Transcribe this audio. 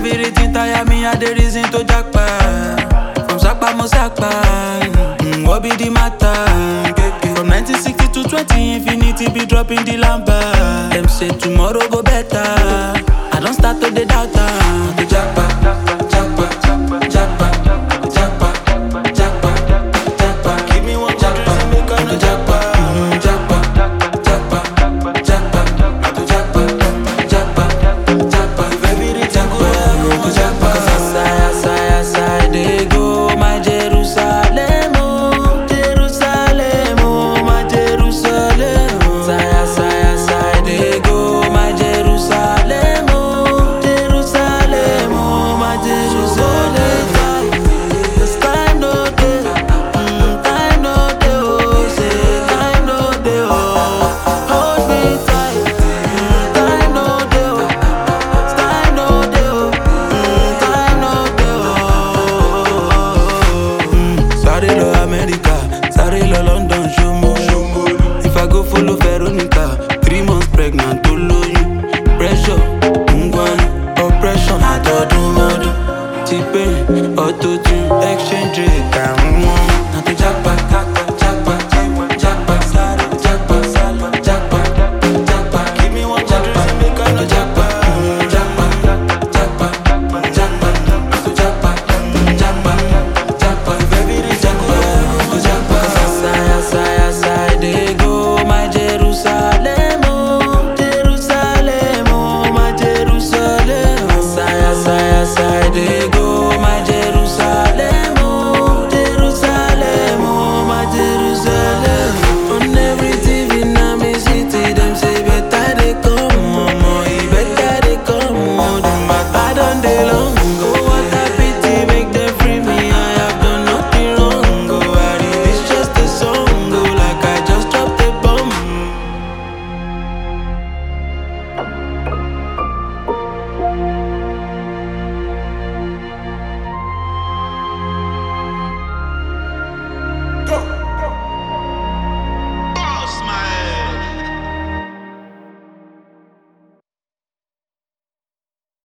everything tire me, I the reason to jackpot. From Sakpa mo Sakpa, what be the matter? From 1960 to 20 infinity, be dropping the lamba. Them say tomorrow go better. I don't start to the doubt. The jackpot, jackpot, jackpot, jackpot, jackpot, jackpot. Give me one jackpot, make a no jackpot, jackpot, jackpot, jackpot, jackpot, jackpot, jackpot. Every jackpot, go jackpot. As I dey go, my Jerusalem, oh, Jerusalem, oh, my Jerusalem. As I dey go, my Jerusalem, oh, Jerusalem, oh, my Jerusalem. Cause time no dey, time no dey, oh, say time no dey, oh. Hold me tight, time no dey, oh, time no dey, oh, time no dey, oh. Sorry lo America, sorry lo London, show me. If I go follow Veronica, 3 months pregnant, to lóyún. Pressure, oppression, àtọ̀dúnmọ́dún. T-Pain, auto-tune.